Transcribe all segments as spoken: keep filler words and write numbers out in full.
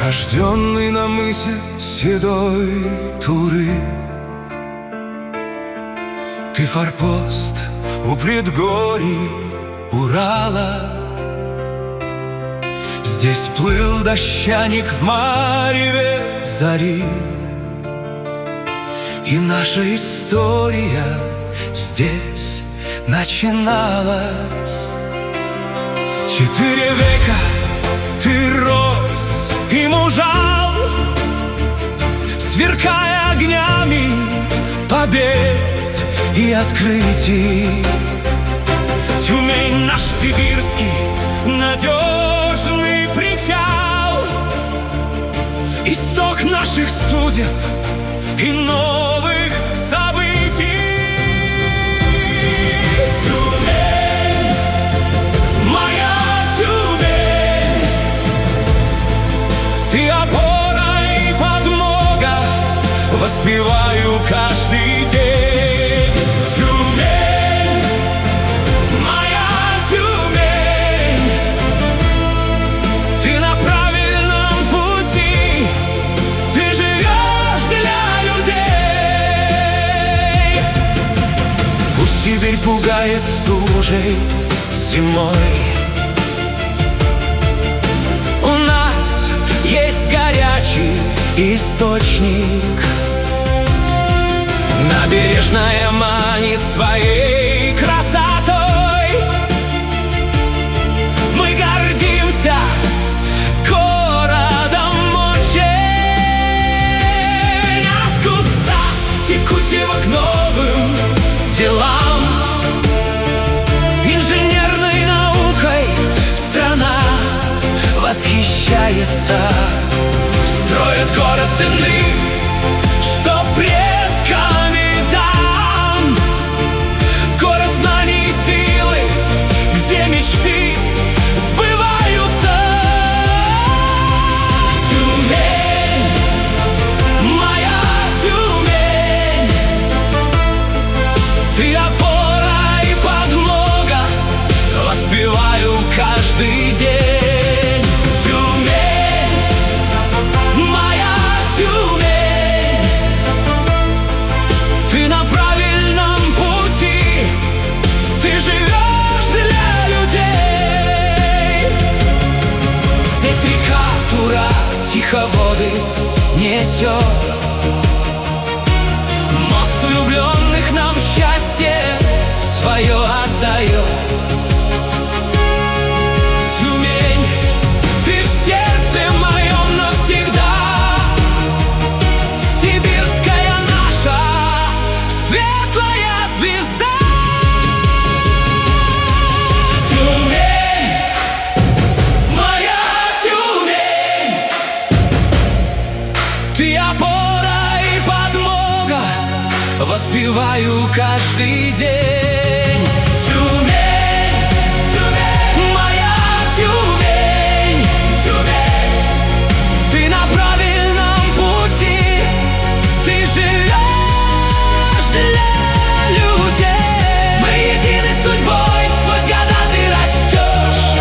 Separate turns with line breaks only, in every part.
Рожденный на мысе седой Туры, ты форпост у предгорий Урала. Здесь плыл дощаник в мареве зари, и наша история здесь начиналась. Четыре века ты рос и мужал, сверкая огнями побед и открытий. Тюмень наш сибирский надежный причал, исток наших судеб и новых событий. Тюмень, моя Тюмень, ты опора и подмога, воспеваю каждый день. Тюмень, моя Тюмень, ты на правильном пути, ты живешь для людей. Пусть Сибирь пугает стужей зимой, у нас есть горячий источник. Набережная манит своей красотой, мы гордимся городом очень. От Купца Текутьева к новым делам, инженерной наукой страна восхищается. Строят город ценный, что предками дан, город знаний и силы, где мечты сбываются. Тюмень, моя Тюмень, ты опора и подмога, воспеваю каждый день. Тиховоды несет, мост влюбленных нам счастье свое отдает. Тюмень, ты в сердце моем навсегда, сибирская наша светлая звезда. Ты опора и подмога, воспеваю каждый день. Тюмень, Тюмень, моя Тюмень, Тюмень, ты на правильном пути, ты живешь для людей. Мы едины судьбой, сквозь года ты растешь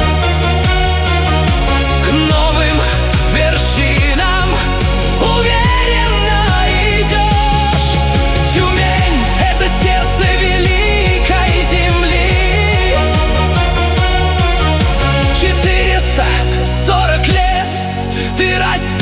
к новым вершинам. Уверенно идешь. Тюмень — это сердце великой земли. Четыреста сорок лет ты растешь.